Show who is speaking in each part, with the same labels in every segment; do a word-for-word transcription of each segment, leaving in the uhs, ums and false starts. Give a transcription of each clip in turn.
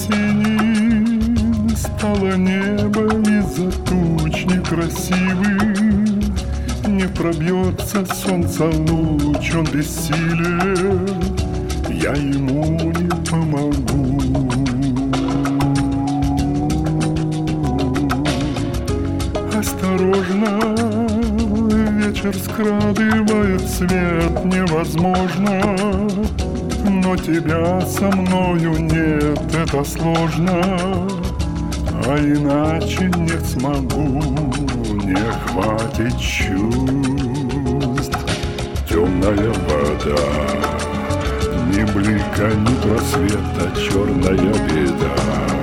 Speaker 1: синим стало небо из-за туч некрасивых. Не пробьется солнца луч, он бессилен, я ему не помогу. Осторожно, вечер скрадывает свет, невозможно, но тебя со мною нет, это сложно, а иначе не смогу, не хватит чувств. Темная вода, ни блика, ни просвета, черная беда.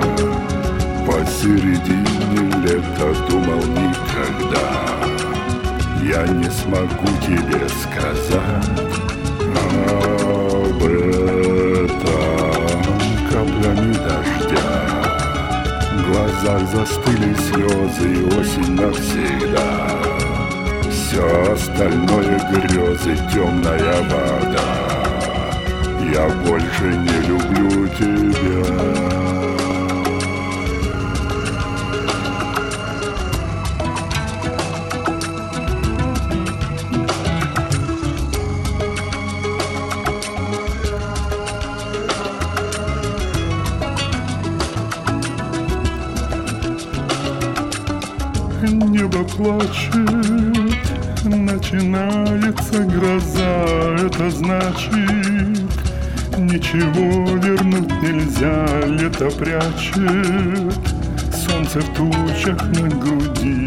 Speaker 1: Посередине лета думал никогда я не смогу тебе сказать об этом. Каплями дождя в глазах застыли слезы, и осень навсегда. Все остальное грезы, темная вода. Я больше не люблю тебя. Небо плачет, начинается гроза, это значит, ничего вернуть нельзя, лето прячет солнце в тучах на груди.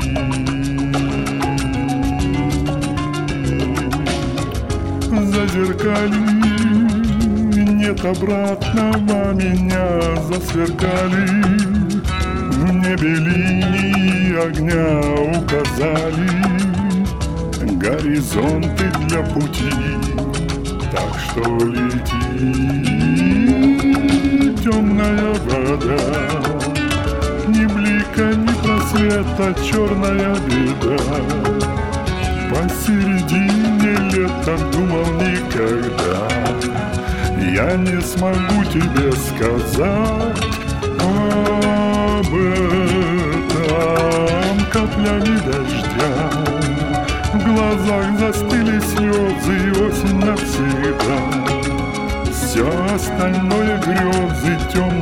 Speaker 1: Зазеркали, нет обратного, меня засверкали, в небе линии огня указали горизонты для пути, так что лети, темная вода, ни блика, ни просвета, черная беда. Посередине лета думал никогда я не смогу тебе сказать об этом. Каплями дождя в глазах застыли слезы, и осень навсегда. Все остальное грезы, темные